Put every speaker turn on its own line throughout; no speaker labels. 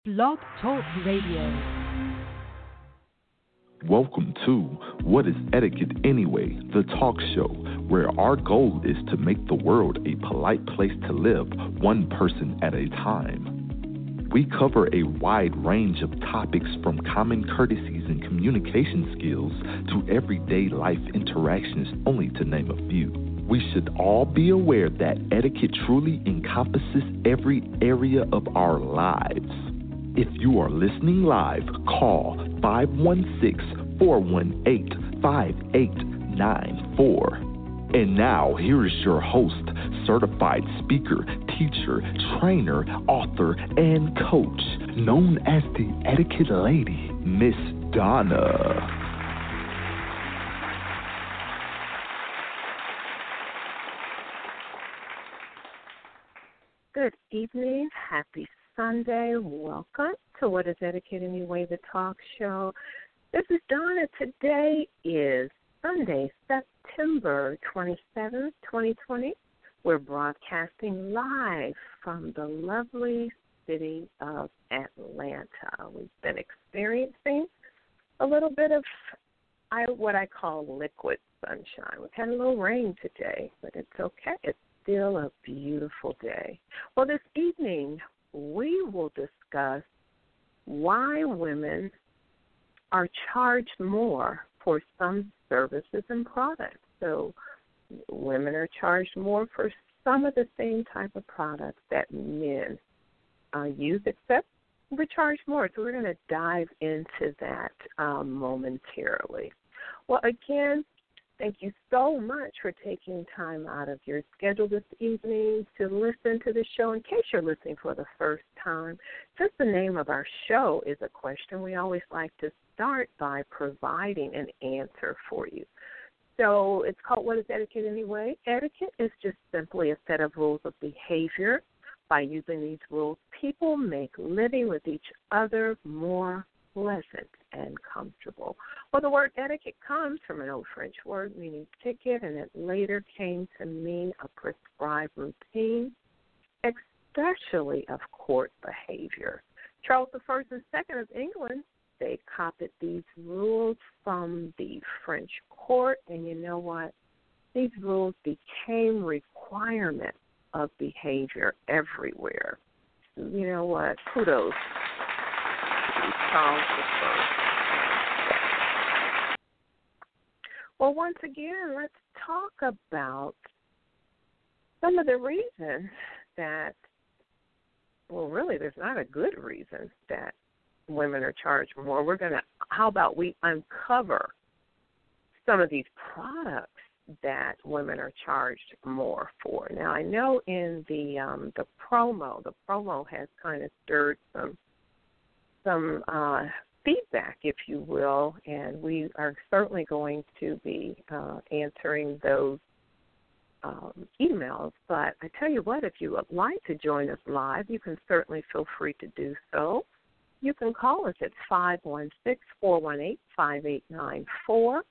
Blog Talk Radio.
Welcome to What is Etiquette Anyway, the talk show, where our goal is to make the world a polite place to live, one person at a time. We cover a wide range of topics from common courtesies and communication skills to everyday life interactions, only to name a few. We should all be aware that etiquette truly encompasses every area of our lives. If you are listening live, call 516-418-5894. And now, here is your host, certified speaker, teacher, trainer, author, and coach, known as the Etiquette Lady, Miss Donna.
Good evening. Happy Sunday. Welcome to What is Etiquette Anyway, the talk show. This is Donna. Today is Sunday, September 27th, 2020. We're broadcasting live from the lovely city of Atlanta. We've been experiencing a little bit of what I call liquid sunshine. We've had a little rain today, but it's okay. It's still a beautiful day. Well, this evening, we will discuss why women are charged more for some services and products. So women are charged more for some of the same type of products that men use, except we're charged more. So we're going to dive into that momentarily. Well, again, thank you so much for taking time out of your schedule this evening to listen to the show. In case you're listening for the first time, since the name of our show is a question, we always like to start by providing an answer for you. So it's called What is Etiquette Anyway? Etiquette is just simply a set of rules of behavior. By using these rules, people make living with each other more pleasant and comfortable. Well, the word etiquette comes from an old French word meaning ticket, and it later came to mean a prescribed routine, especially of court behavior. Charles I and II of England, they copied these rules from the French court, and you know what? These rules became requirements of behavior everywhere. You know what? Kudos to Charles I. Well, once again, let's talk about some of the reasons that, well, really, there's not a good reason that women are charged more. How about we uncover some of these products that women are charged more for? Now, I know in the promo has kind of stirred some feedback, if you will, and we are certainly going to be answering those emails. But I tell you what, if you would like to join us live, you can certainly feel free to do so. You can call us at 516-418-5894,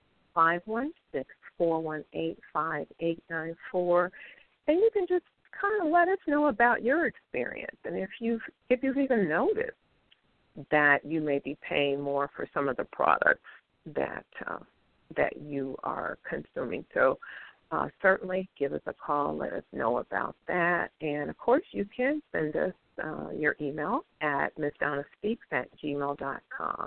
516-418-5894, and you can just kind of let us know about your experience, and if you've even noticed that you may be paying more for some of the products that you are consuming. So certainly give us a call, let us know about that. And, of course, you can send us your email at missdonnaspeaks@gmail.com,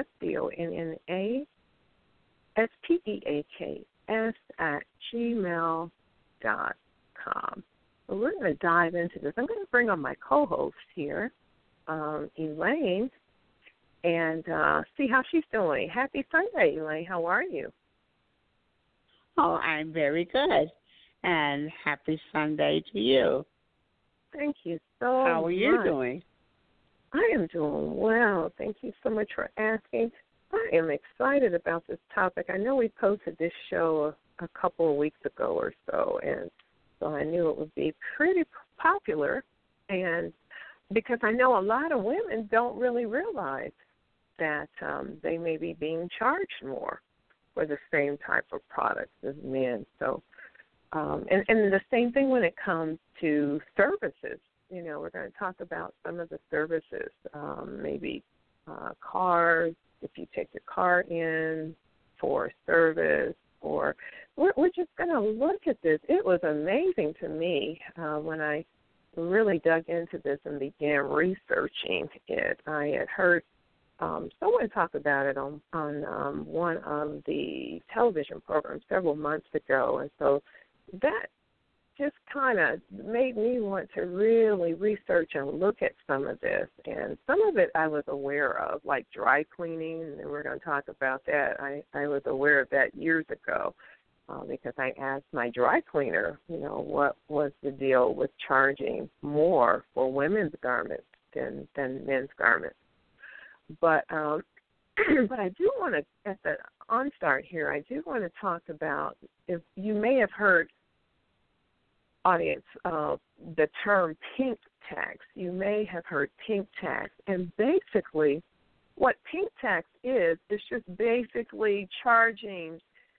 missdonnaspeaks@gmail.com. So we're going to dive into this. I'm going to bring on my co-host here, Elaine, and see how she's doing. Happy Sunday, Elaine. How are you?
Oh, I'm very good, and happy Sunday to you.
Thank you so much.
How are you doing?
I am doing well. Thank you so much for asking. I am excited about this topic. I know we posted this show a couple of weeks ago or so, and so I knew it would be pretty popular, and because I know a lot of women don't really realize that they may be being charged more for the same type of products as men. So, and the same thing when it comes to services we're going to talk about some of the services, maybe cars, if you take your car in for service, or we're just going to look at this. It was amazing to me when I really dug into this and began researching it. I had heard someone talk about it on one of the television programs several months ago, and so that just kind of made me want to really research and look at some of this. And some of it I was aware of, like dry cleaning, and we're going to talk about that. I was aware of that years ago because I asked my dry cleaner, what was the deal with charging more for women's garments than men's garments. But but I do want to, at the onstart here, I do want to talk about, if you may have heard, audience, the term pink tax. You may have heard pink tax. And basically what pink tax is just basically charging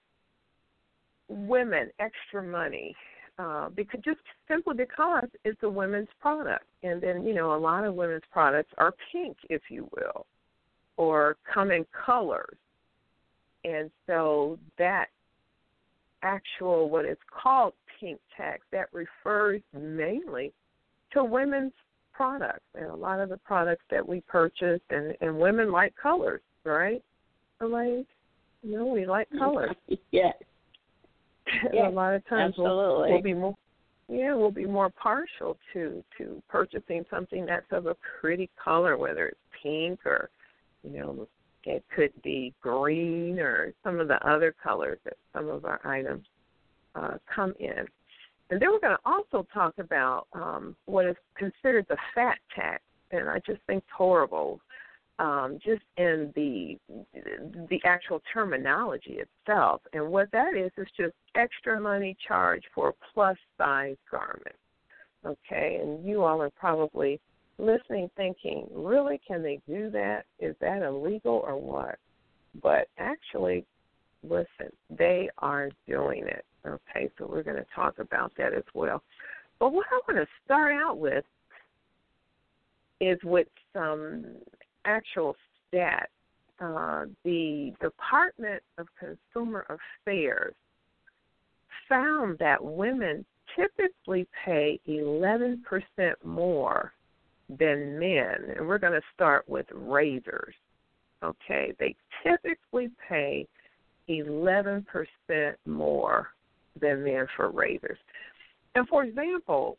women extra money because it's a women's product. And then, a lot of women's products are pink, if you will, or come in colors. And so that actual, what is called pink tax, that refers mainly to women's products. And a lot of the products that we purchase, and women like colors, right, Elaine? We like colors.
Yes.
A lot of times
absolutely.
we'll be more partial to purchasing something that's of a pretty color, whether it's pink or, it could be green or some of the other colors that some of our items come in. And then we're going to also talk about what is considered the fat tax, and I just think it's horrible, just in the actual terminology itself. And what that is just extra money charged for a plus-size garment. Okay, and you all are probably listening thinking, really, can they do that? Is that illegal or what? But actually, listen, they are doing it. Okay, so we're going to talk about that as well. But what I want to start out with is with some actual stats. The Department of Consumer Affairs found that women typically pay 11% more than men. And we're going to start with razors. Okay, they typically pay 11% more than men for razors. And for example,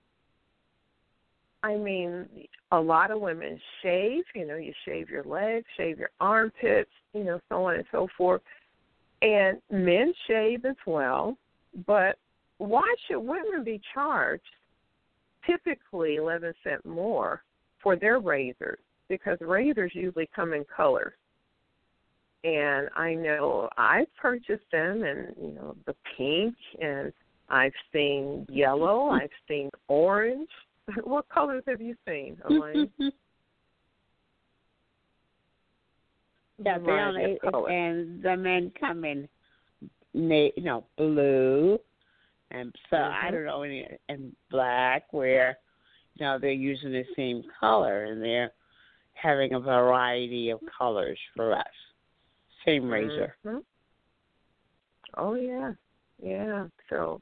a lot of women shave, you shave your legs, shave your armpits, so on and so forth. And men shave as well. But why should women be charged typically 11 cents more for their razors? Because razors usually come in colors. And I know I've purchased them in, the pink, and I've seen yellow, I've seen orange. What colors have you seen, Elaine?
Yeah, and the men come in, blue, and so I don't know, and black, where they're using the same color, and they're having a variety of colors for us. Same razor.
Mm-hmm. Oh yeah. So,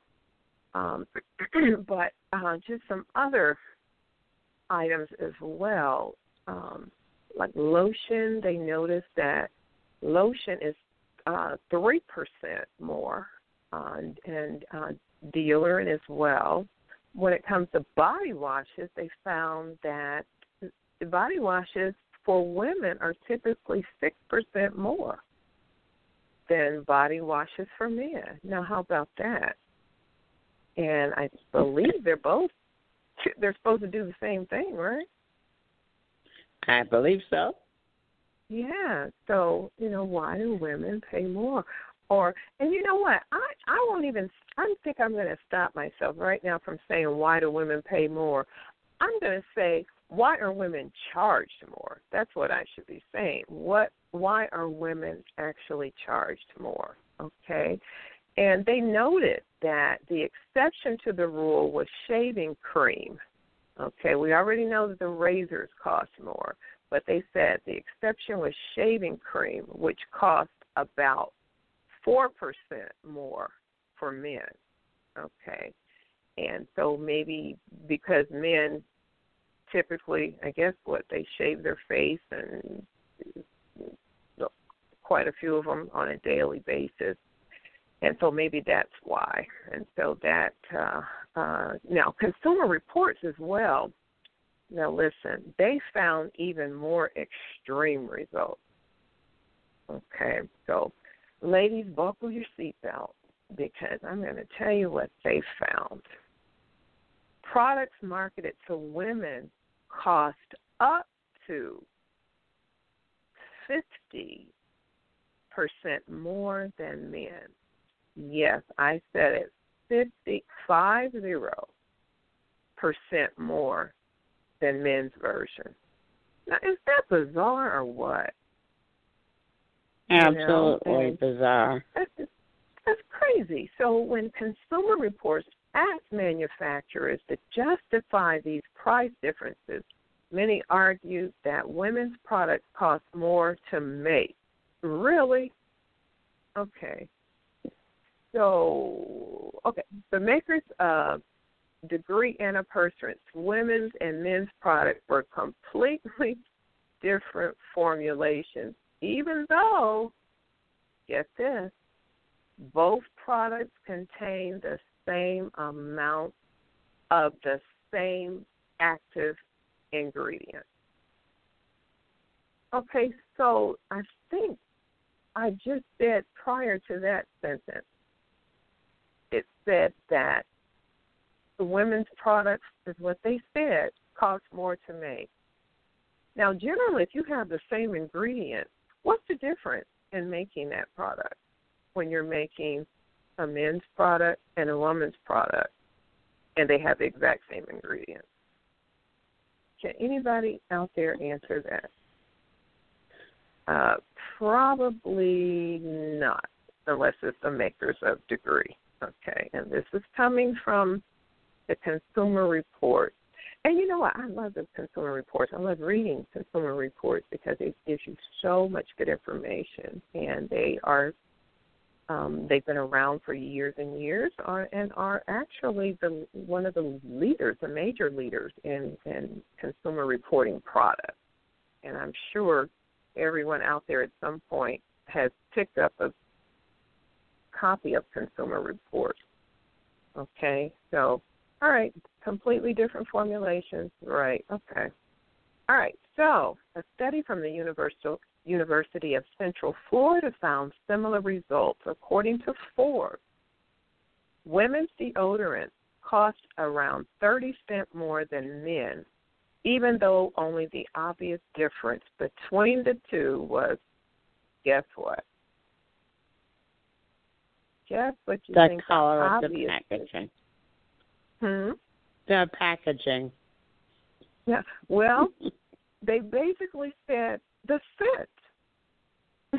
but just some other items as well, like lotion. They noticed that lotion is 3% more, and deodorant as well. When it comes to body washes, they found that the body washes for women are typically 6% more than body washes for men. Now, how about that? And I believe they're supposed to do the same thing, right?
I believe so.
Yeah. So, why do women pay more? And you know what? I think I'm going to stop myself right now from saying why do women pay more. I'm going to say, why are women charged more? That's what I should be saying. Why are women actually charged more? Okay? And they noted that the exception to the rule was shaving cream. Okay, we already know that the razors cost more, but they said the exception was shaving cream, which cost about 4% more for men. Okay, and so maybe because men typically, I guess, they shave their face and quite a few of them on a daily basis. And so maybe that's why. And so that, now Consumer Reports as well, now listen, they found even more extreme results. Okay, so ladies, buckle your seatbelt because I'm going to tell you what they found. Products marketed to women cost up to 50% more than men. Yes, I said it, 50% more than men's version. Now, is that bizarre or what?
Absolutely bizarre.
That's crazy. So when Consumer Reports asked manufacturers to justify these price differences, many argued that women's products cost more to make. Really? Okay. So, the makers of degree antiperspirants, women's and men's products were completely different formulations, even though, get this, both products contain the same amount of the same active ingredient. Okay, so I think I just said prior to that sentence, it said that the women's products, is what they said, cost more to make. Now, generally, if you have the same ingredient, what's the difference in making that product when you're making a men's product and a woman's product and they have the exact same ingredients? Can anybody out there answer that? Probably not, unless it's the makers of degree. Okay, and this is coming from the Consumer Report. And you know what? I love the Consumer Reports. I love reading Consumer Reports because it gives you so much good information, and they are they've been around for years and years, and are actually one of the leaders, the major leaders in consumer reporting products. And I'm sure everyone out there at some point has picked up a copy of Consumer Reports. Okay, so, all right, completely different formulations. Right, okay. All right, so a study from the University of Central Florida found similar results. According to Forbes, women's deodorant cost around 30 cents more than men, even though only the obvious difference between the two was, guess what? Guess what you think
the color of the
obvious
packaging.
The
packaging.
Yeah, well, they basically said the scent.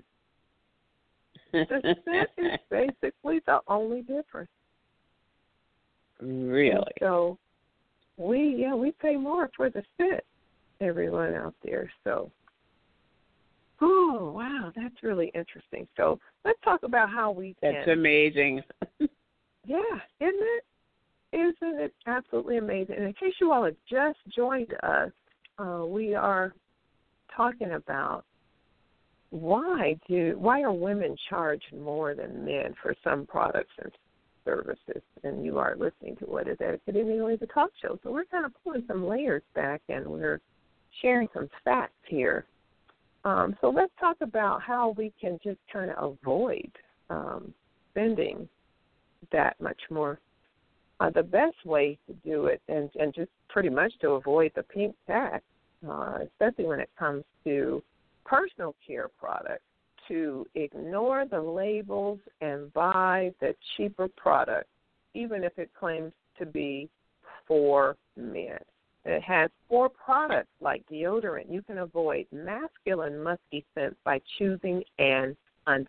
The scent is basically the only difference.
Really?
And so we pay more for the scent, everyone out there. So, oh, wow, that's really interesting. So let's talk about how we can.
That's amazing.
Yeah, isn't it? Isn't it absolutely amazing? And in case you all have just joined us, we are talking about why are women charged more than men for some products and services? And you are listening to What is Etiquette Anyway, the talk show. So we're kind of pulling some layers back, and we're sharing some facts here. So let's talk about how we can just kind of avoid spending that much more. The best way to do it, and just pretty much to avoid the pink tax, especially when it comes to personal care products, to ignore the labels and buy the cheaper product, even if it claims to be for men. It has 4 products like deodorant. You can avoid masculine musky scents by choosing an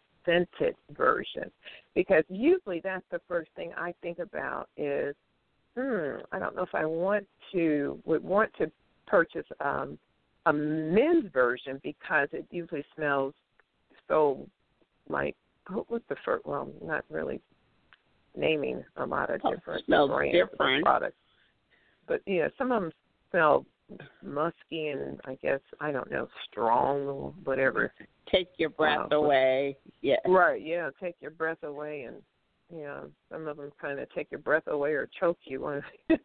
unscented version, because usually that's the first thing I think about is I don't know if I would want to purchase a men's version because it usually smells so like, what's the first, well, not really naming a lot of different brands of products. But, yeah, some of them smell musky and I guess, I don't know, strong or whatever.
Take your breath away. Yeah.
Right, yeah, take your breath away. And, yeah, some of them kind of take your breath away or choke you.
Yeah.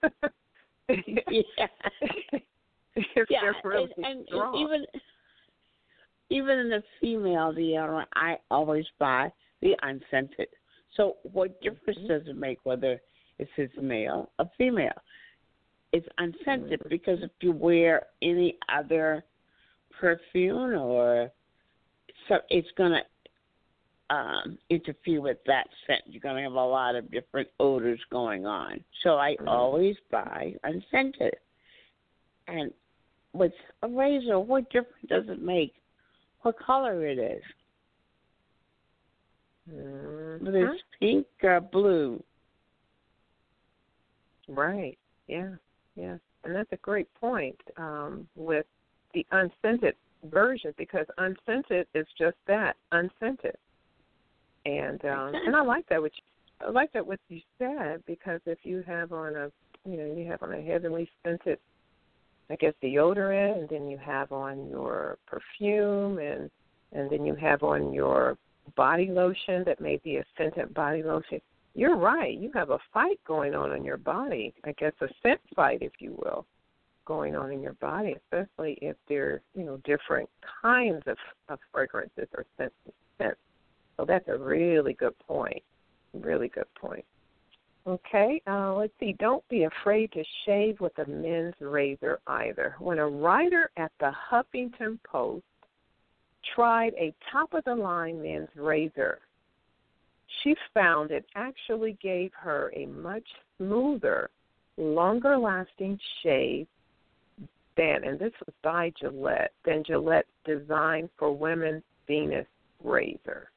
If they're really strong.
Even in the female deodorant, I always buy the unscented. So what difference does it make whether it's male or female? It's unscented because if you wear any other perfume or so, it's going to interfere with that scent. You're going to have a lot of different odors going on. So I always buy unscented. And with a razor, what difference does it make what color it is? Whether it's pink or blue. Right.
Yeah. Yeah. And that's a great point with the unscented version, because unscented is just that, unscented. And I like that what you said, because if you have on a heavily scented, I guess, deodorant, and then you have on your perfume, and then you have on your body lotion that may be a scented body lotion, you're right. You have a fight going on in your body, I guess a scent fight, if you will, going on in your body, especially if there are, different kinds of fragrances or scents. So that's a really good point. Really good point. Okay, let's see. Don't be afraid to shave with a men's razor either. When a writer at the Huffington Post tried a top-of-the-line men's razor, she found it actually gave her a much smoother, longer-lasting shave than, and this was by Gillette, than Gillette's Design for Women's Venus razor.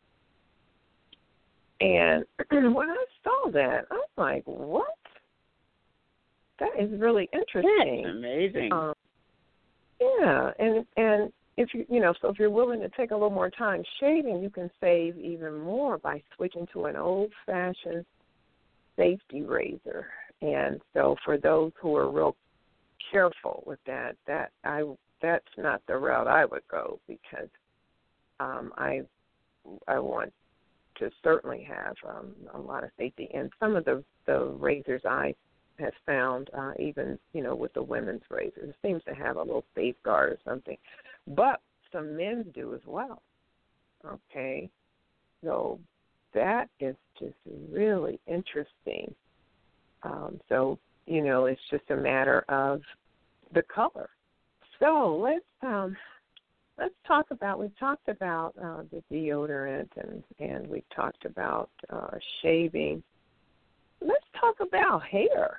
And when I saw that, I was like, what? That is really interesting.
That's amazing.
Yeah, and if if you're willing to take a little more time shaving, you can save even more by switching to an old-fashioned safety razor. And so for those who are real careful with that's not the route I would go, because I want to certainly have a lot of safety. And some of the razors I have found, even, with the women's razors, it seems to have a little safeguard or something. But some men's do as well. Okay? So that is just really interesting. So, it's just a matter of the color. So let's talk about, we've talked about the deodorant and we've talked about shaving. Let's talk about hair.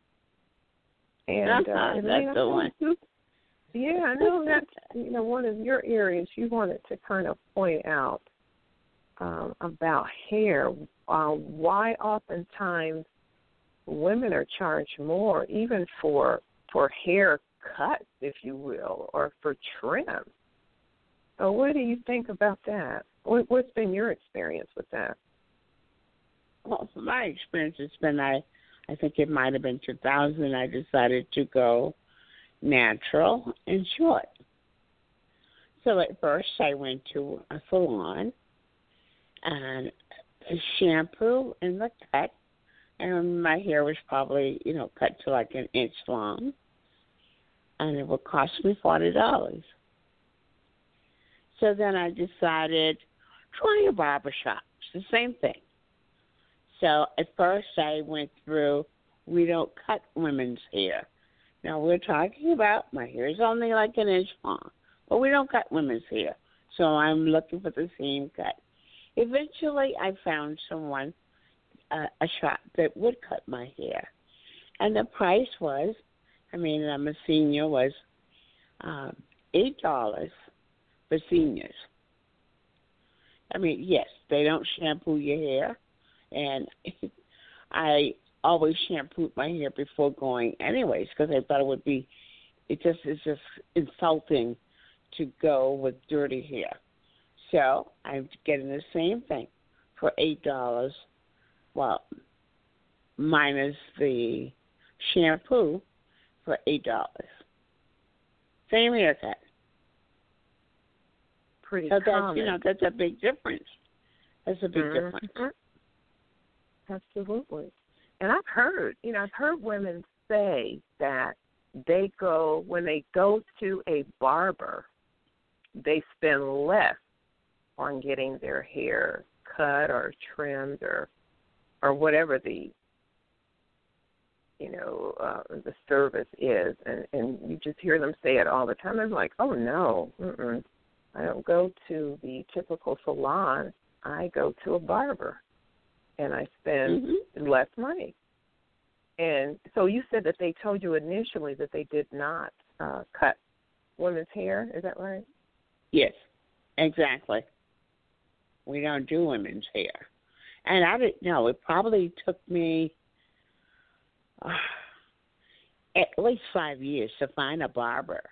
And
that's the one.
Yeah, I know that's one of your areas you wanted to kind of point out about hair. Why oftentimes women are charged more, even for hair cuts, if you will, or for trim. So what do you think about that? What's been your experience with that?
Well, my experience has been, I think it might have been 2000, I decided to go natural and short. So at first I went to a salon and a shampoo and the cut, and my hair was probably, cut to like an inch long, and it would cost me $40. So then I decided, try a barbershop. It's the same thing. So at first I went through, we don't cut women's hair. Now we're talking about, my hair is only like an inch long, but we don't cut women's hair. So I'm looking for the same cut. Eventually I found someone, a shop that would cut my hair. And the price was, I'm a senior, was $8 for seniors. Yes, they don't shampoo your hair. And I always shampooed my hair before going anyways because I thought it's just insulting to go with dirty hair. So I'm getting the same thing for $8. Well, minus the shampoo for $8. Same haircut.
Pretty
so
common.
That's a big difference. That's a big difference.
Absolutely. And I've heard women say that when they go to a barber, they spend less on getting their hair cut or trimmed or whatever the service is, and you just hear them say it all the time. They're like, oh no, I don't go to the typical salon. I go to a barber, and I spend less money. And so you said that they told you initially that they did not cut women's hair. Is that right?
Yes, exactly. We don't do women's hair. And I didn't know. It probably took me at least 5 years to find a barber,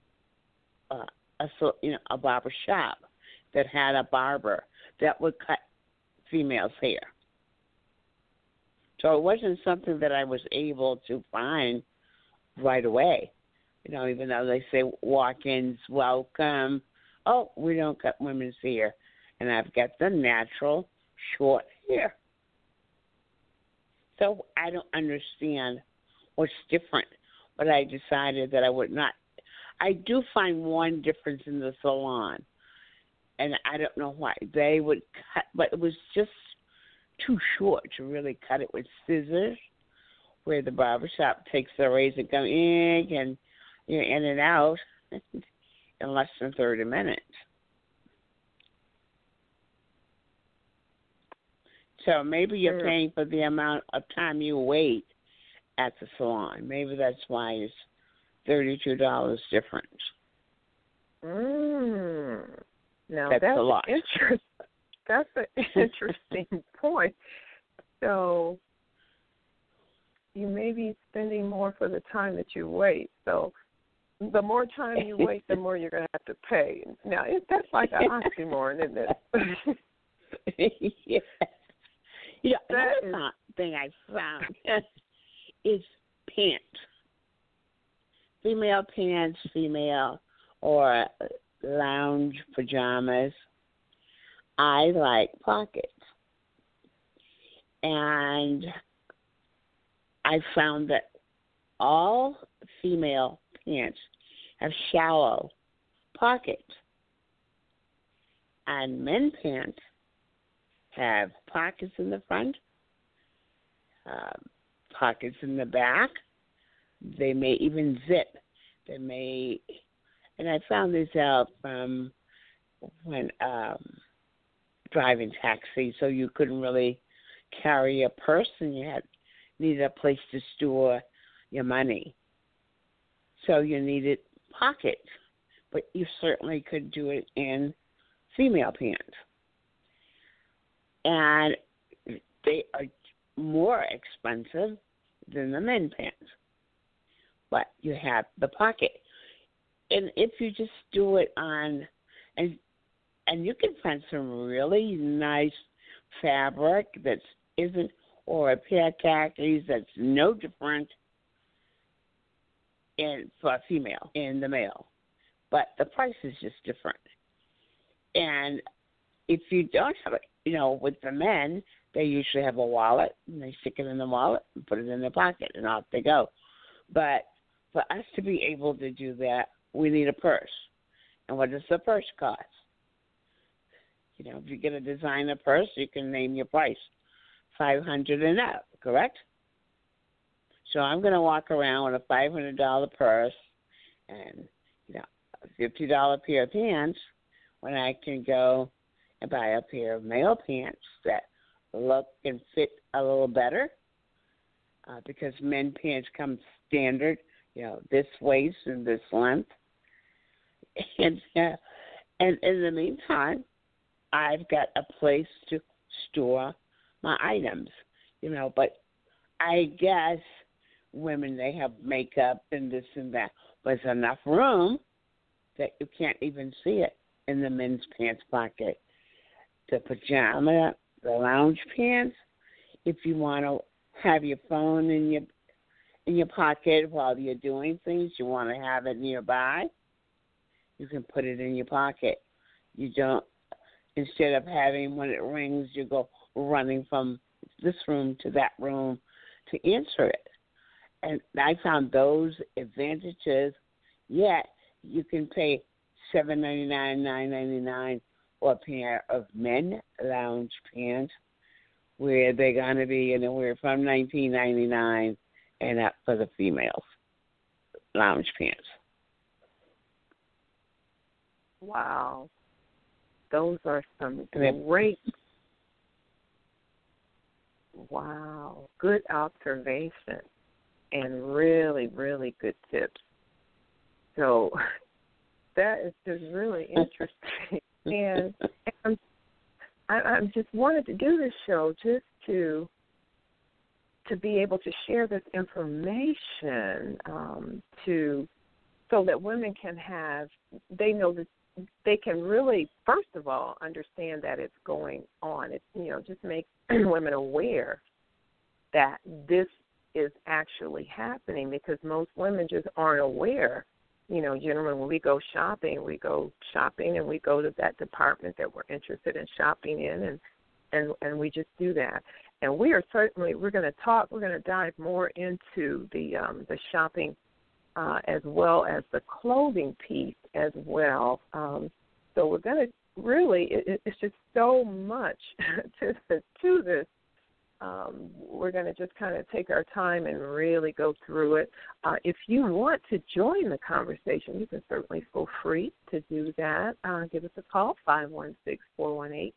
a barber shop that had a barber that would cut females' hair. So it wasn't something that I was able to find right away. Even though they say walk-ins welcome, oh, we don't cut women's hair. And I've got the natural short hair. So I don't understand what's different, but I decided that I would not. I do find one difference in the salon, and I don't know why. They would cut, but it was just too short to really cut it with scissors, where the barbershop takes the razor gun and you're in and out in less than 30 minutes. So maybe you're paying for the amount of time you wait at the salon. Maybe that's why it's $32 difference.
Now
that's a lot.
That's an interesting point. So you may be spending more for the time that you wait. So the more time you wait, the more you're going to have to pay. Now, that's like an oxymoron, isn't it?
Yeah. Another thing I found is pants. Female pants, or lounge pajamas. I like pockets. And I found that all female pants have shallow pockets. And men pants have pockets in the front, pockets in the back. They may even zip. And I found this out from when driving taxi, so you couldn't really carry a purse and you needed a place to store your money. So you needed pockets, but you certainly could do it in female pants. And they are more expensive than the men pants. But you have the pocket. And if you just do it on, and you can find some really nice fabric that isn't, or a pair of khakis that's no different for a female in the male. But the price is just different. And if you don't have it, with the men, they usually have a wallet, and they stick it in the wallet and put it in their pocket, and off they go. But for us to be able to do that, we need a purse. And what does the purse cost? If you get a designer purse, you can name your price, $500 and up, correct? So I'm going to walk around with a $500 purse and a $50 pair of pants when I can go and buy a pair of male pants that look and fit a little better, because men pants come standard, this waist and this length. And in the meantime, I've got a place to store my items, but I guess women, they have makeup and this and that, but there's enough room that you can't even see it in the men's pants pocket. The pajama, the lounge pants, if you want to have your phone in your pocket while you're doing things, you want to have it nearby, you can put it in your pocket. You don't, instead of having, when it rings, you go running from this room to that room to answer it. And I found those advantages, yet you can pay $7.99, $9.99 or a pair of men lounge pants where they're going to be anywhere from $19.99 and up for the females lounge pants.
Wow. Those are some great, good observation and really, really good tips. So that is just really interesting. And I just wanted to do this show just to be able to share this information so that women can they know that they can really, first of all, understand that it's going on. It, just makes women aware that this is actually happening, because most women just aren't aware. Generally when we go shopping and we go to that department that we're interested in shopping in, and we just do that. And we're going to dive more into the shopping as well as the clothing piece as well. So we're going to really, it's just so much to this. We're going to just kind of take our time and really go through it. If you want to join the conversation, you can certainly feel free to do that. Give us a call, 516-418-5894,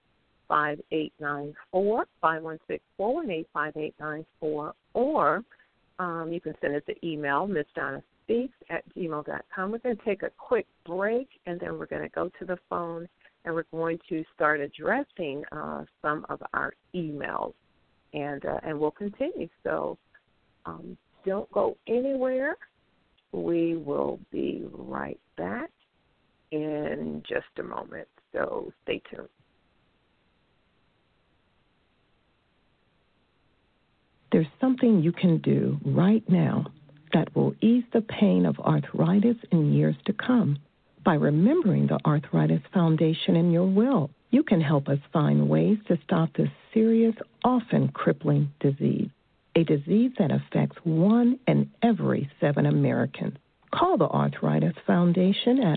516-418-5894, or you can send us an email, MissDonnaSpeaks@gmail.com. We're going to take a quick break, and then we're going to go to the phone, and we're going to start addressing some of our emails. And we'll continue. So don't go anywhere. We will be right back in just a moment. So stay tuned.
There's something you can do right now that will ease the pain of arthritis in years to come. By remembering the Arthritis Foundation in your will, you can help us find ways to stop this serious, often crippling disease, a disease that affects 1 in every 7 Americans. Call the Arthritis Foundation at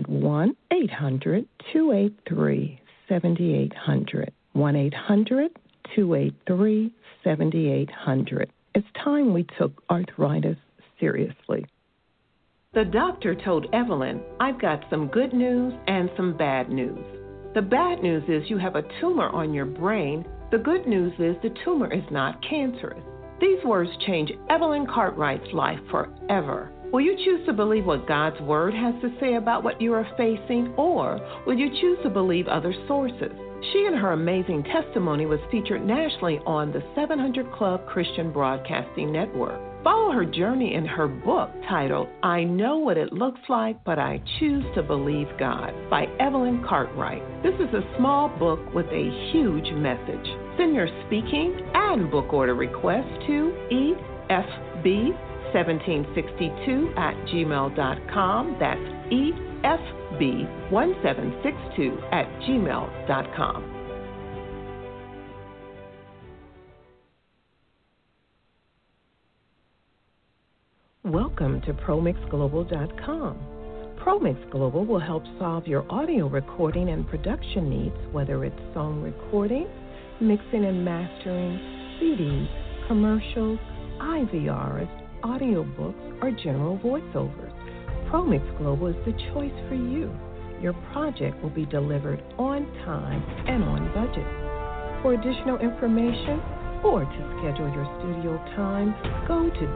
1-800-283-7800, 1-800-283-7800. It's time we took arthritis seriously.
The doctor told Evelyn, I've got some good news and some bad news. The bad news is you have a tumor on your brain. The good news is the tumor is not cancerous. These words change Evelyn Cartwright's life forever. Will you choose to believe what God's Word has to say about what you are facing, or will you choose to believe other sources? She and her amazing testimony was featured nationally on the 700 Club Christian Broadcasting Network. Follow her journey in her book titled, I Know What It Looks Like, But I Choose to Believe God, by Evelyn Cartwright. This is a small book with a huge message. Send your speaking and book order request to EFB1762@gmail.com. That's EFB1762@gmail.com.
Welcome to ProMixGlobal.com. ProMix Global will help solve your audio recording and production needs, whether it's song recording, mixing and mastering, CDs, commercials, IVRs, audiobooks, or general voiceovers. ProMix Global is the choice for you. Your project will be delivered on time and on budget. For additional information or to schedule your studio time, go to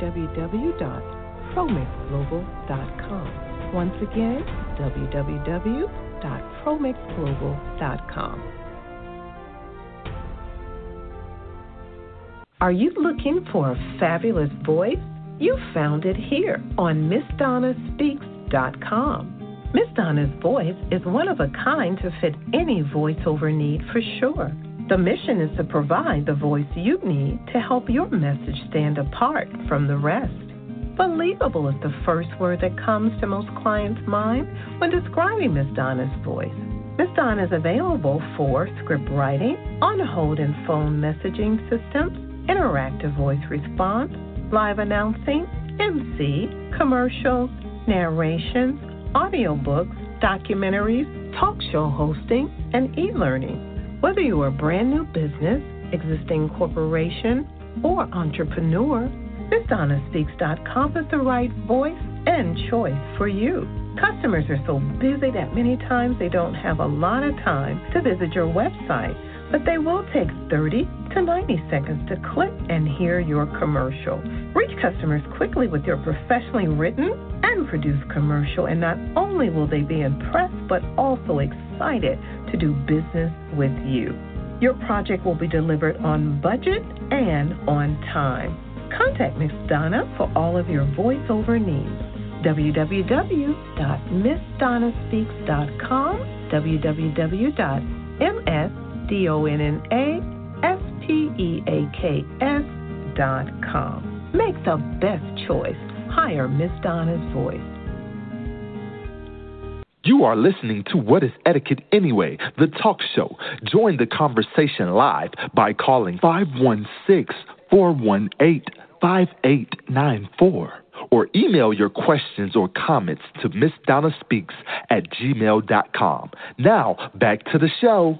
www.promixglobal.com. Once again, www.promixglobal.com. Are you looking for a fabulous voice? You found it here on MissDonnaSpeaks.com. Miss Donna's voice is one of a kind to fit any voiceover need for sure. The mission is to provide the voice you need to help your message stand apart from the rest. Believable is the first word that comes to most clients' mind when describing Miss Donna's voice. Miss Donna is available for script writing, on-hold and phone messaging systems, interactive voice response, live announcing, MC, commercials, narrations, audiobooks, documentaries, talk show hosting, and e-learning. Whether you are a brand new business, existing corporation, or entrepreneur, MissDonnaSpeaks.com is the right voice and choice for you. Customers are so busy that many times they don't have a lot of time to visit your website, but they will take 30 to 90 seconds to click and hear your commercial. Reach customers quickly with your professionally written and produced commercial, and not only will they be impressed, but also excited to do business with you. Your project will be delivered on budget and on time. Contact Miss Donna for all of your voiceover needs. www.missdonnaspeaks.com, www.missdonnaSpeaks.com. Make the best choice. Hire Miss Donna's voice.
You are listening to What is Etiquette Anyway, the talk show. Join the conversation live by calling 516-418-5894 or email your questions or comments to MissDonnaSpeaks@gmail.com. Now, back to the show.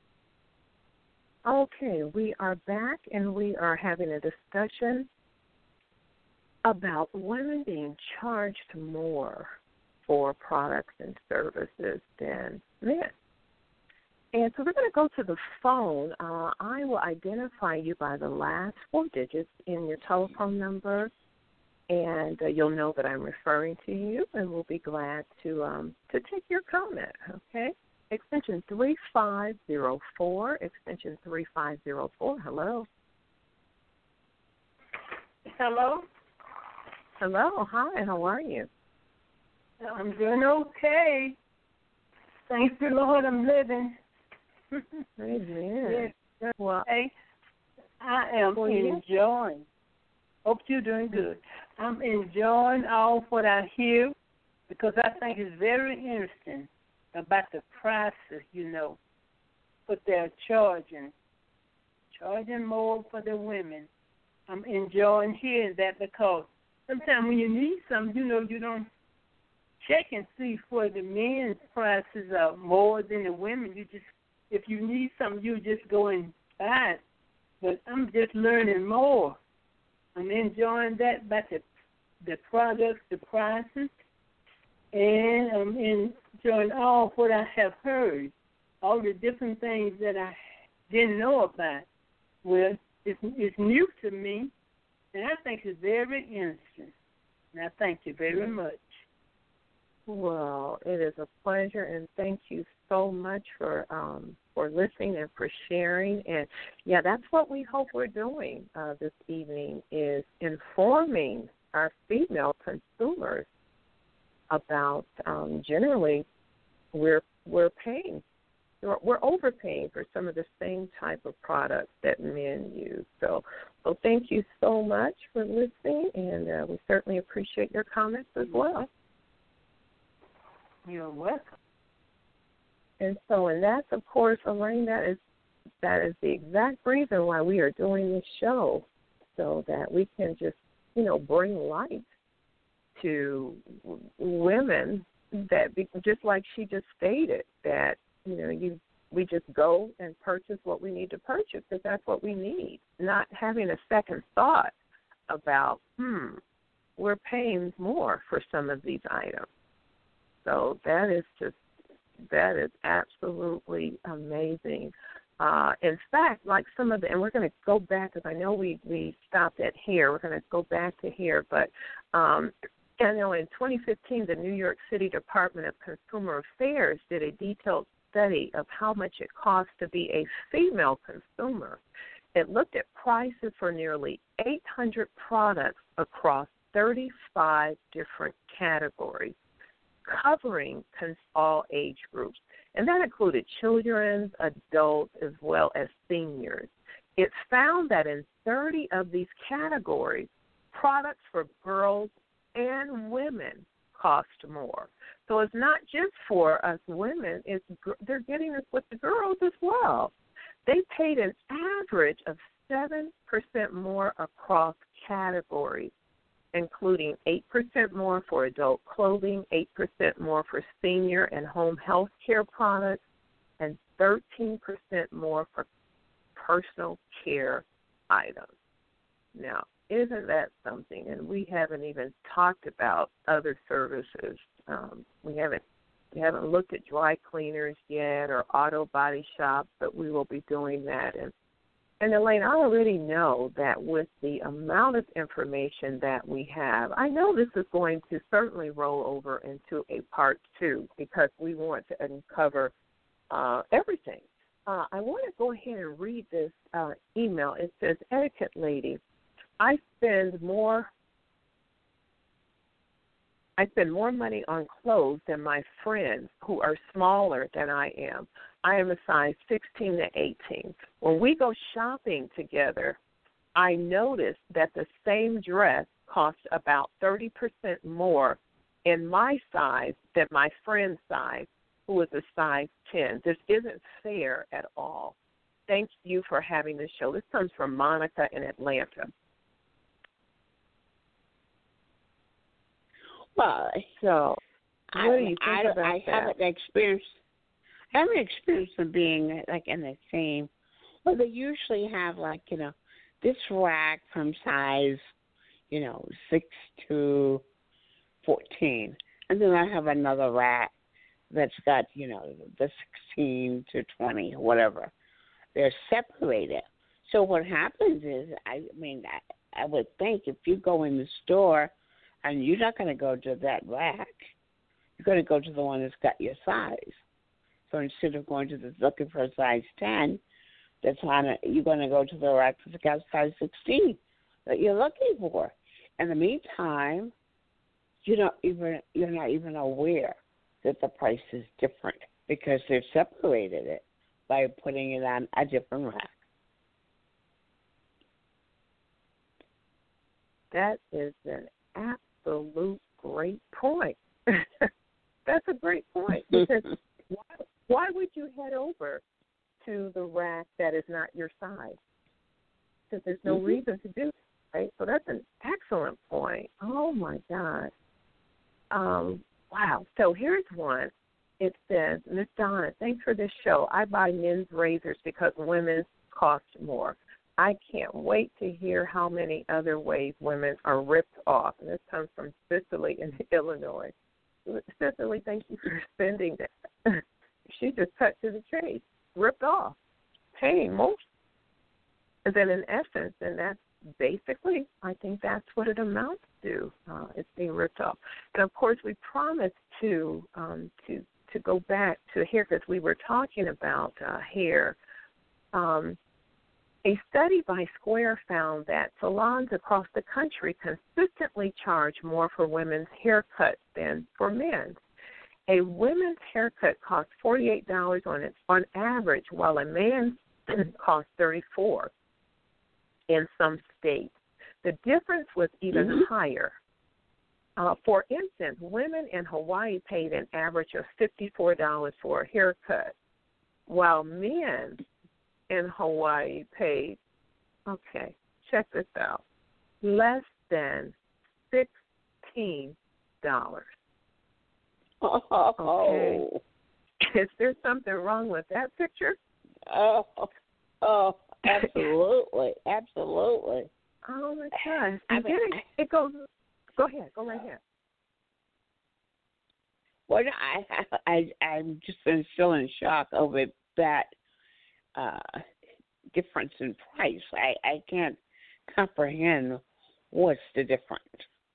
Okay, we are back, and we are having a discussion about women being charged more for products and services than men. And so we're going to go to the phone. I will identify you by the last 4 digits in your telephone number, and you'll know that I'm referring to you, and we'll be glad to take your comment, okay? Extension 3504, extension 3504. Hello.
Hello.
Hello. Hi. How are you?
I'm doing okay. Thanks the Lord, I'm living.
Amen.
Yes.
Well,
hey, I am enjoying. Hope you're doing good. I'm enjoying all what I hear because I think it's very interesting about the prices, what they're charging more for the women. I'm enjoying hearing that because sometimes when you need something, you don't check and see for the men's prices are more than the women. If you need something, you just go and buy it. But I'm just learning more. I'm enjoying that about the products, the prices, and I'm enjoying all what I have heard, all the different things that I didn't know about. Well, it's new to me, and I think it's very interesting. And I thank you very much.
Well, it is a pleasure, and thank you so much for listening and for sharing. And, yeah, that's what we hope we're doing this evening is informing our female consumers about generally we're paying. We're overpaying for some of the same type of products that men use. So thank you so much for listening, and we certainly appreciate your comments as well.
You're welcome.
And that's, of course, Elaine, that is the exact reason why we are doing this show, so that we can just, bring light to women that, just like she just stated, that, we just go and purchase what we need to purchase because that's what we need, not having a second thought about, we're paying more for some of these items. So that is absolutely amazing. In fact, like some of the, and we're going to go back because I know we stopped at hair. We're going to go back to hair, but I know in 2015, the New York City Department of Consumer Affairs did a detailed study of how much it costs to be a female consumer. it looked at prices for nearly 800 products across 35 different categories, covering all age groups. And that included children, adults, as well as seniors. It found that in 30 of these categories, products for girls and women cost more. So it's not just for us women, they're getting this with the girls as well. They paid an average of 7% more across categories, including 8% more for adult clothing, 8% more for senior and home health care products, and 13% more for personal care items. Now, isn't that something? And we haven't even talked about other services. We haven't looked at dry cleaners yet or auto body shops, but we will be doing that. And Elaine, I already know that with the amount of information that we have, I know this is going to certainly roll over into a part 2 because we want to uncover everything. I want to go ahead and read this email. It says, Etiquette Lady, I spend more money on clothes than my friends who are smaller than I am. I am a size 16 to 18. When we go shopping together, I notice that the same dress costs about 30% more in my size than my friend's size, who is a size 10. This isn't fair at all. Thank you for having this show. This comes from Monica in Atlanta.
Well,
so what do you think about that?
I haven't experienced them being like in the same. Well, they usually have like this rack from size 6 to 14, and then I have another rack that's got the 16 to 20, whatever. They're separated. So what happens is, I would think if you go in the store and you're not going to go to that rack, you're going to go to the one that's got your size. So instead of going to looking for a size 10, that's on it, you're going to go to the rack that's got size 16 that you're looking for. In the meantime, you're not even aware that the price is different because they've separated it by putting it on a different rack.
That is an absolute great point. That's a great point because why would you head over to the rack that is not your size? Because there's no reason to do it, right? So that's an excellent point. Oh, my God. Wow. So here's one. It says, Miss Donna, thanks for this show. I buy men's razors because women's cost more. I can't wait to hear how many other ways women are ripped off. And this comes from Cicely in Illinois. Cicely, thank you for sending that. She just cut to the chase, ripped off, paying most. And then in essence, and that's basically, I think that's what it amounts to. It's being ripped off. And of course, we promised to go back to hair because we were talking about hair. A study by Square found that salons across the country consistently charge more for women's haircuts than for men's. A women's haircut costs $48 on average, while a man's costs $34 in some states. The difference was even higher. For instance, women in Hawaii paid an average of $54 for a haircut, while men in Hawaii paid, check this out, less than $16. Okay. Is there something wrong with that picture?
Oh, absolutely, absolutely.
Oh my gosh! It goes. Go ahead. Go right ahead.
Well, I'm just still in shock over that difference in price. I can't comprehend what's the difference.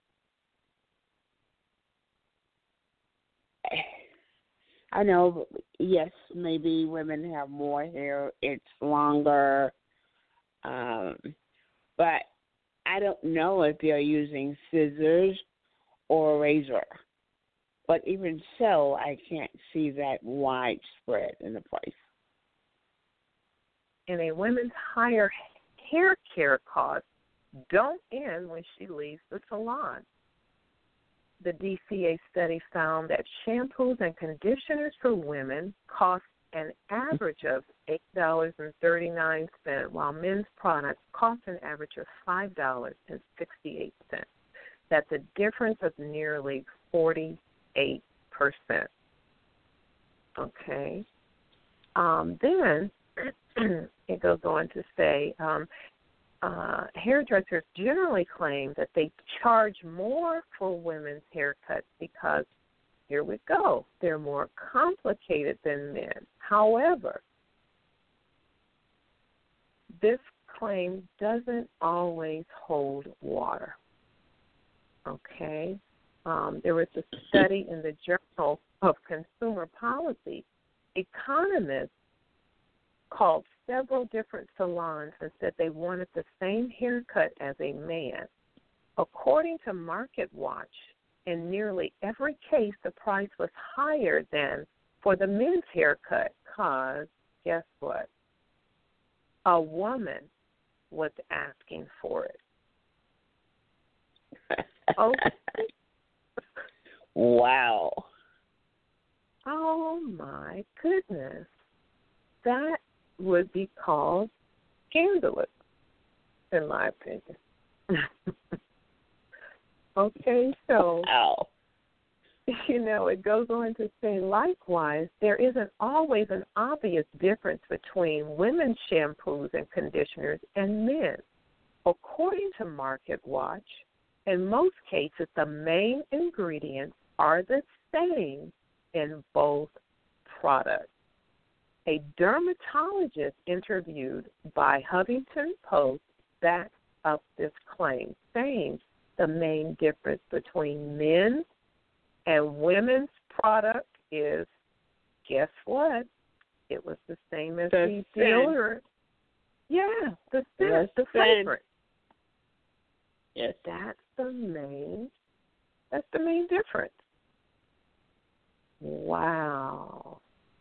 I know, yes, maybe women have more hair, it's longer, But I don't know if they're using scissors or a razor. But even so, I can't see that widespread in the price.
And a woman's higher hair care costs don't end when she leaves the salon. The DCA study found that shampoos and conditioners for women cost an average of $8.39, while men's products cost an average of $5.68. That's a difference of nearly 48%. Okay. Then it goes on to say hairdressers generally claim that they charge more for women's haircuts because, here we go, they're more complicated than men. However, this claim doesn't always hold water. Okay? There was a study in the Journal of Consumer Policy. Economists called several different salons and said they wanted the same haircut as a man. According to MarketWatch, in nearly every case, the price was higher than for the men's haircut because, guess what? A woman was asking for it. Oh.
Wow.
Oh, my goodness. That would be called scandalous, in my opinion. Okay, so,
wow.
It goes on to say, likewise, there isn't always an obvious difference between women's shampoos and conditioners and men's. According to MarketWatch, in most cases, the main ingredients are the same in both products. A dermatologist interviewed by Huffington Post backs up this claim, saying the main difference between men's and women's product is, guess what? It was the same as the deodorant. Yeah, the scent, the fragrance.
Yes.
That's the main difference. Wow.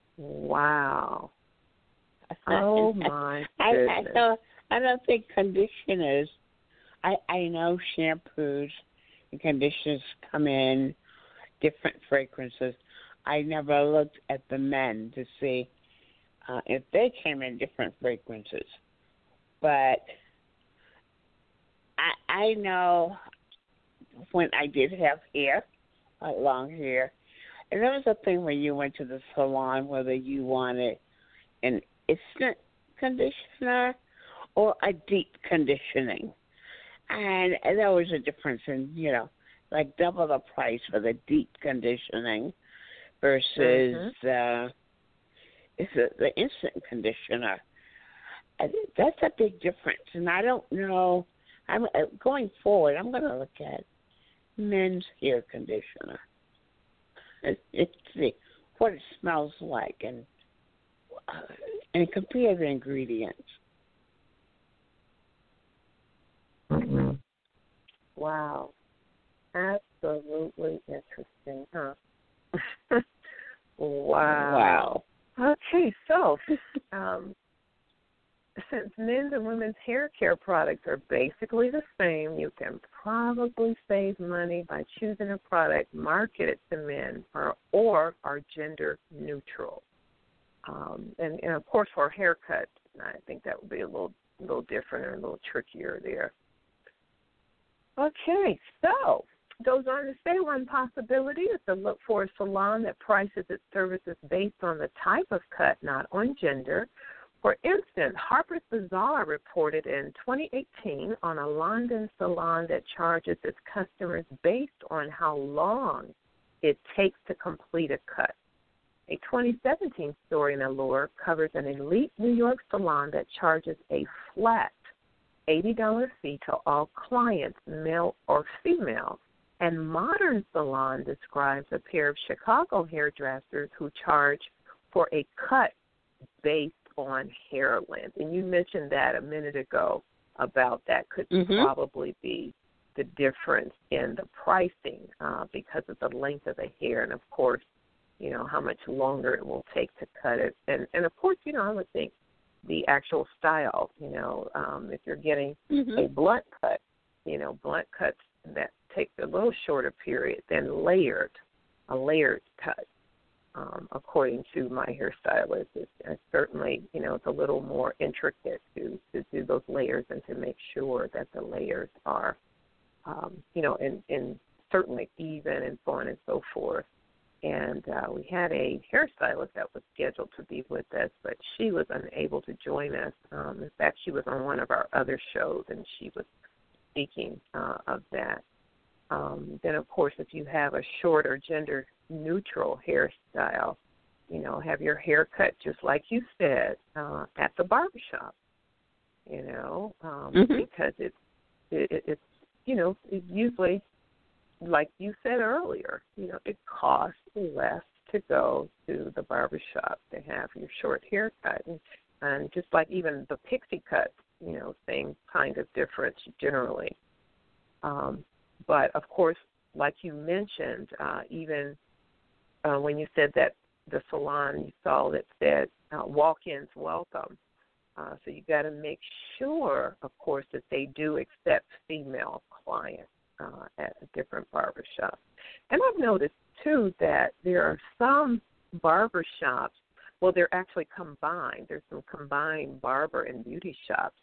Oh, my goodness.
I don't think conditioners, I know shampoos and conditioners come in different fragrances. I never looked at the men to see if they came in different fragrances. But I know when I did have hair, like long hair, and there was a thing when you went to the salon whether you wanted an instant conditioner or a deep conditioning. And there was a difference in, like double the price for the deep conditioning versus the instant conditioner. That's a big difference. And I don't know. Going forward, I'm going to look at men's hair conditioner. See what it smells like and compare the ingredients.
Mm-hmm. Wow. Absolutely interesting, huh? Wow. Okay, so since men's and women's hair care products are basically the same, you can probably save money by choosing a product marketed to men or are gender neutral. And of course, for a haircut, I think that would be a little different or a little trickier there. Okay, so goes on to say one possibility is to look for a salon that prices its services based on the type of cut, not on gender. For instance, Harper's Bazaar reported in 2018 on a London salon that charges its customers based on how long it takes to complete a cut. A 2017 story in Allure covers an elite New York salon that charges a flat $80 fee to all clients, male or female. And Modern Salon describes a pair of Chicago hairdressers who charge for a cut based
on hair length. And you mentioned that a minute ago about that could probably be the difference in the pricing because of the length of the hair and, of course, you know, how much longer it will take to cut it. And of course, you know, I would think the actual style, you know, if you're getting a blunt cut, you know, blunt cuts that take a little shorter period than a layered cut. According to my hairstylist, it's certainly, you know, it's a little more intricate to do those layers and to make sure that the layers are, you know, and certainly even and so on and so forth. And we had a hairstylist that was scheduled to be with us, but she was unable to join us. In fact, she was on one of our other shows, and she was speaking of that. Then, of course, if you have a short or gender-neutral hairstyle, you know, have your hair cut just like you said at the barbershop, you know, because it's, you know, it usually, like you said earlier, you know, it costs less to go to the barbershop to have your short haircut. And just like even the pixie cuts, you know, same kind of difference generally. But, of course, like you mentioned, even when you said that the salon you saw that said walk-ins welcome, so you got to make sure, of course, that they do accept female clients at different barbershops. And I've noticed, too, that there are some barbershops, well, they're actually combined. There's some combined barber and beauty shops.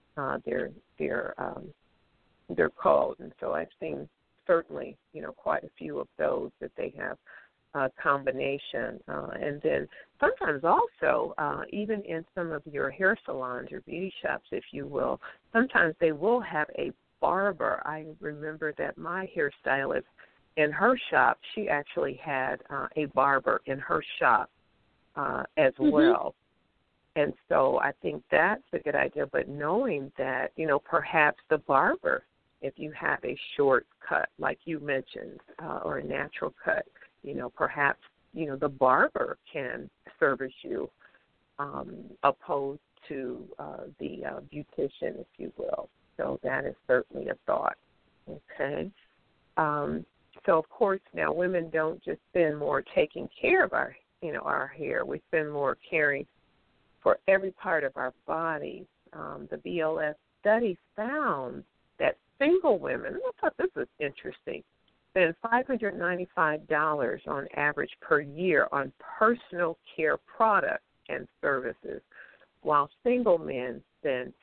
They're called, and so I've seen certainly, you know, quite a few of those that they have a combination. And then sometimes also, even in some of your hair salons or beauty shops, if you will, sometimes they will have a barber. I remember that my hairstylist in her shop, she actually had a barber in her shop as well. And so I think that's a good idea. But knowing that, you know, perhaps the barber, if you have a short cut, like you mentioned, or a natural cut, you know, perhaps, you know, the barber can service you opposed to the beautician, if you will. So that is certainly a thought. Okay. So, of course, now women don't just spend more taking care of our, you know, our hair. We spend more caring for every part of our bodies. The BLS study found that single women, I thought this was interesting, spend $595 on average per year on personal care products and services, while single men spend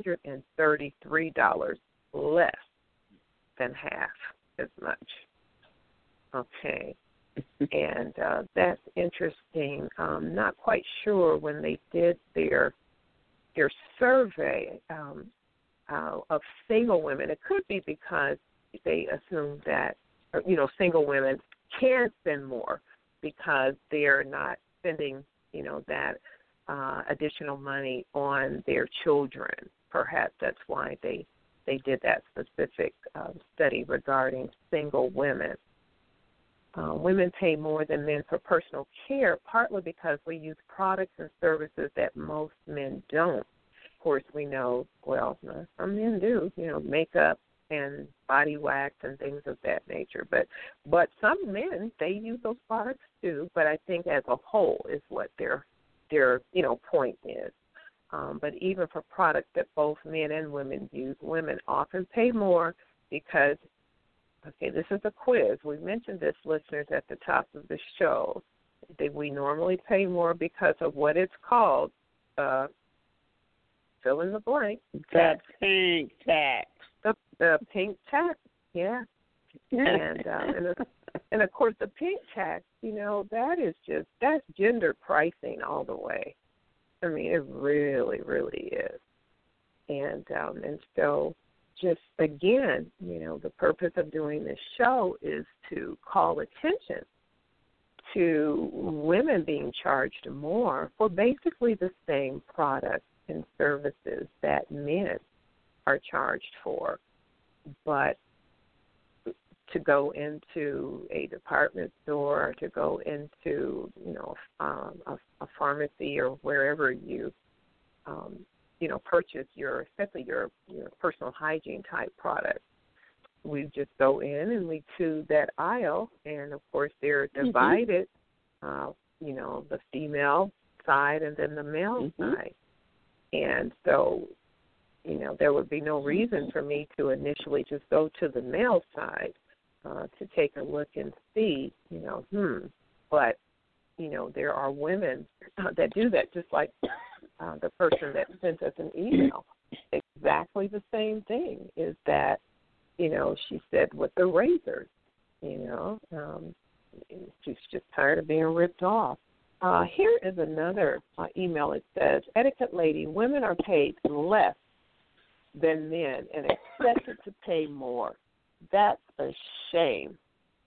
$233 less than half as much. Okay. And that's interesting. I'm not quite sure when they did their survey of single women. It could be because they assume that, you know, single women can spend more because they're not spending, you know, that additional money on their children. Perhaps that's why they did that specific study regarding single women. Women pay more than men for personal care, partly because we use products and services that most men don't. Of course, we know, well, some men do, you know, makeup and body wax and things of that nature. But some men, they use those products too, but I think as a whole is what their you know, point is. But even for products that both men and women use, women often pay more because, okay, this is a quiz. We mentioned this, listeners, at the top of the show. We normally pay more because of what it's called, fill in the blank.
The pink tax.
The pink tax, yeah. And of course, the pink tax, you know, that's gender pricing all the way. I mean, it really, really is. And so just, again, you know, the purpose of doing this show is to call attention to women being charged more for basically the same products and services that men are charged for. But to go into a department store, to go into, you know, a pharmacy or wherever you purchase especially your personal hygiene type products. We just go in and we choose that aisle, and of course they're divided, the female side and then the male side. And so, there would be no reason for me to initially just go to the male side to take a look and see, But, there are women that do that, just like the person that sent us an email. Exactly the same thing is that, she said with the razors, she's just tired of being ripped off. Here is another email. It says, Etiquette Lady, women are paid less than men and expected to pay more. That's a shame.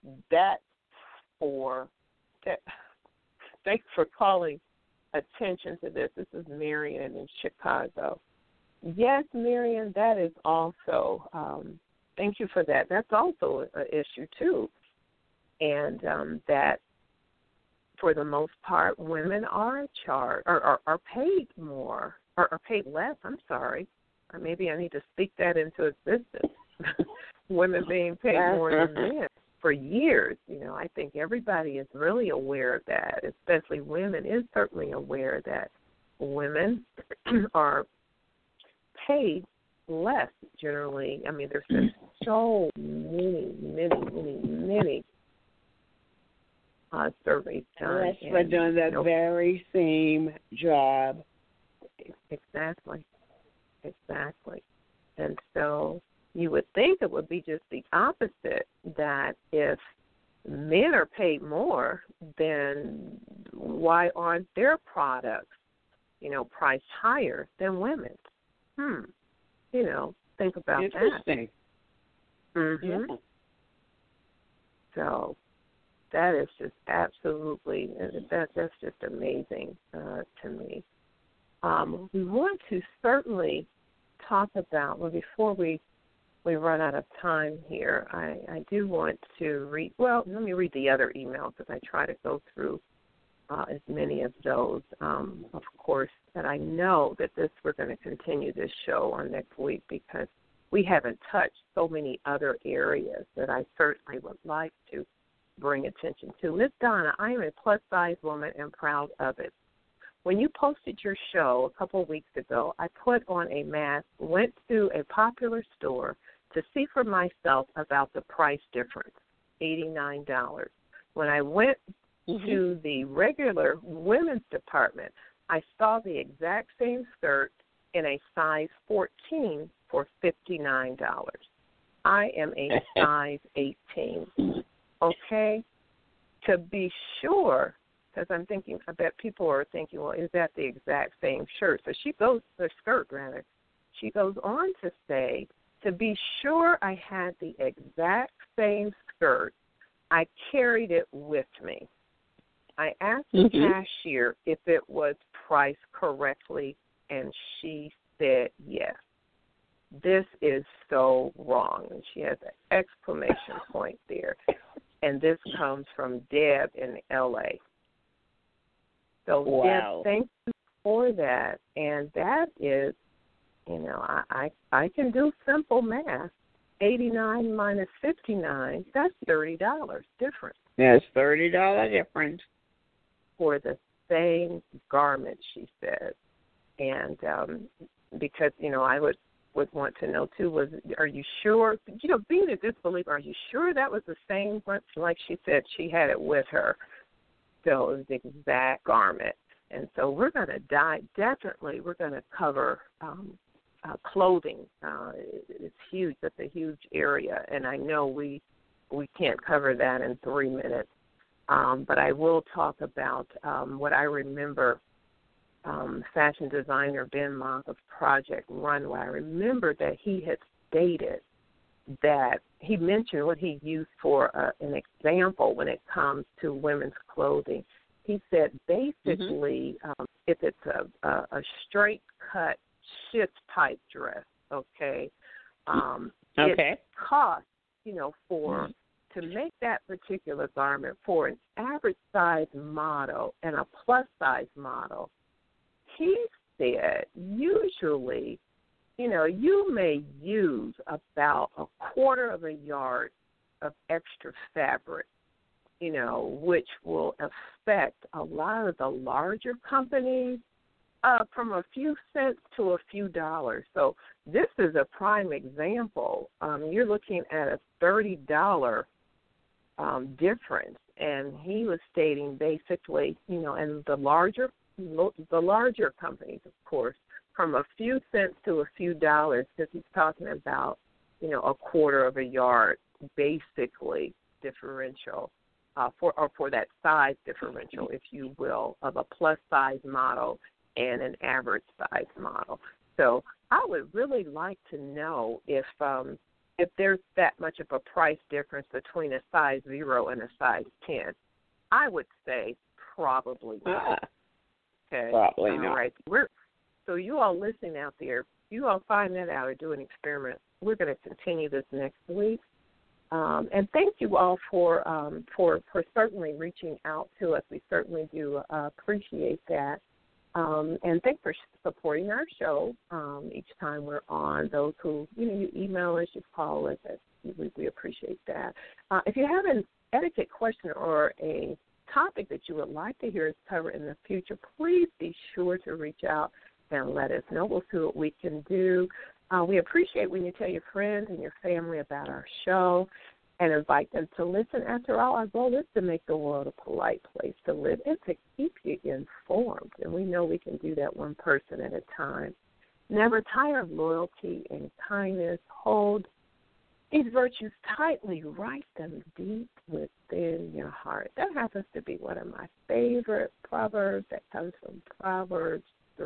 Thanks for calling attention to this. This is Marion in Chicago. Yes, Marion, that is also, thank you for that. That's also an issue, too. And that, for the most part, women are charged or are paid more, or are paid less, I'm sorry. Or maybe I need to speak that into existence. Women being paid more than men for years. I think everybody is really aware of that, especially women is certainly aware that women are paid less generally. I mean, there's been so many surveys done.
Yes, we're doing that very same job.
Exactly. And so you would think it would be just the opposite, that if men are paid more, then why aren't their products, priced higher than women's? Think about
Interesting.
that. Yeah. So that is just absolutely, that's just amazing to me. We want to certainly talk about, well, before we run out of time here, I do want to read, let me read the other emails because I try to go through as many of those, of course, that I know that we're going to continue this show on next week because we haven't touched so many other areas that I certainly would like to bring attention to. Miss Donna, I am a plus-size woman and proud of it. When you posted your show a couple of weeks ago, I put on a mask, went to a popular store to see for myself about the price difference, $89. When I went to the regular women's department, I saw the exact same skirt in a size 14 for $59. I am a size 18. Okay? To be sure, because I'm thinking, I bet people are thinking, well, is that the exact same shirt? So she goes on to say, to be sure I had the exact same skirt, I carried it with me. I asked the cashier if it was priced correctly, and she said yes. This is so wrong. And she has an exclamation point there. And this comes from Deb in L.A. So,
wow.
Deb, thank you for that. And that is, I can do simple math. 89 minus 59, that's $30 difference.
That's $30 difference.
For the same garment, she said. And because, I would want to know, too, are you sure, being a disbeliever, are you sure that was the same one? Like she said, she had it with her. So it was the exact garment. And so we're going to definitely we're going to cover clothing. It's huge. That's a huge area. And I know we can't cover that in 3 minutes. But I will talk about what I remember fashion designer Ben Mock of Project Runway. I remember that he had stated that he mentioned what he used for an example when it comes to women's clothing. He said basically if it's a straight cut shift type dress, it costs, for to make that particular garment for an average size model and a plus size model, he's
said, usually, you may use about 1/4 of a yard of extra fabric, which will affect a lot of the larger companies from a few cents to a few dollars. So this is a prime example. You're looking at a $30 difference, and he was stating basically, and the larger companies, of course, from a few cents to a few dollars, because he's talking about, 1/4 of a yard, basically differential for that size differential, if you will, of a plus size model and an average size model. So I would really like to know if there's that much of a price difference between a size 0 and a size 10. I would say probably not. Okay.
Probably not.
All right. So you all listening out there, you all find that out or do an experiment. We're going to continue this next week. And thank you all for certainly reaching out to us. We certainly do appreciate that. And thanks for supporting our show each time we're on. Those who, you email us, you call us, we appreciate that. If you have an etiquette question or a topic that you would like to hear us cover in the future, please be sure to reach out and let us know. We'll see what we can do. We appreciate when you tell your friends and your family about our show and invite them to listen. After all, our goal is to make the world a polite place to live and to keep you informed. And we know we can do that one person at a time. Never tire of loyalty and kindness. Hold these virtues tightly. Write them deep within your heart. That happens to be one of my favorite proverbs. That comes from Proverbs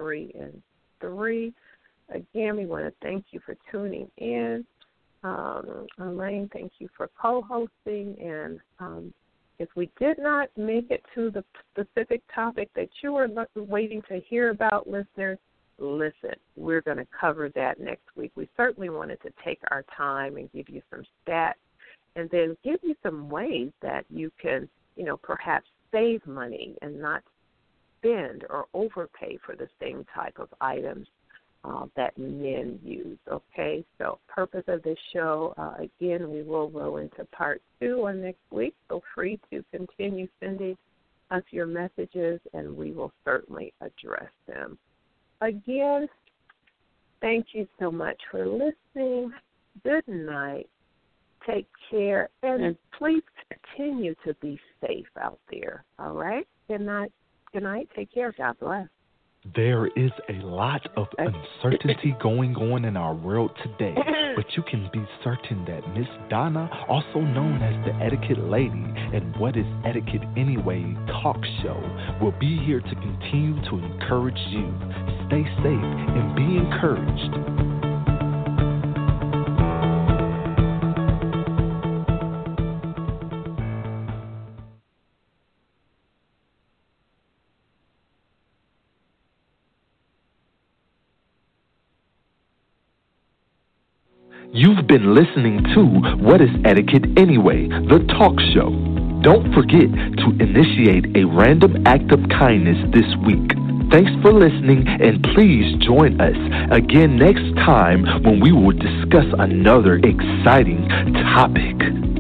3:3. Again, we want to thank you for tuning in. Elaine, thank you for co-hosting. And if we did not make it to the specific topic that you were waiting to hear about, listeners, listen, we're going to cover that next week. We certainly wanted to take our time and give you some stats and then give you some ways that you can, perhaps save money and not spend or overpay for the same type of items that men use, okay? So purpose of this show, again, we will roll into part 2 on next week. Feel free to continue sending us your messages, and we will certainly address them. Again, thank you so much for listening. Good night. Take care, and please continue to be safe out there, all right? Good night. Good night. Take care. God bless.
There is a lot of uncertainty going on in our world today, but you can be certain that Miss Donna, also known as the Etiquette Lady and What is Etiquette Anyway talk show, will be here to continue to encourage you. Stay safe and be encouraged. You've been listening to What is Etiquette Anyway, the talk show. Don't forget to initiate a random act of kindness this week. Thanks for listening, and please join us again next time when we will discuss another exciting topic.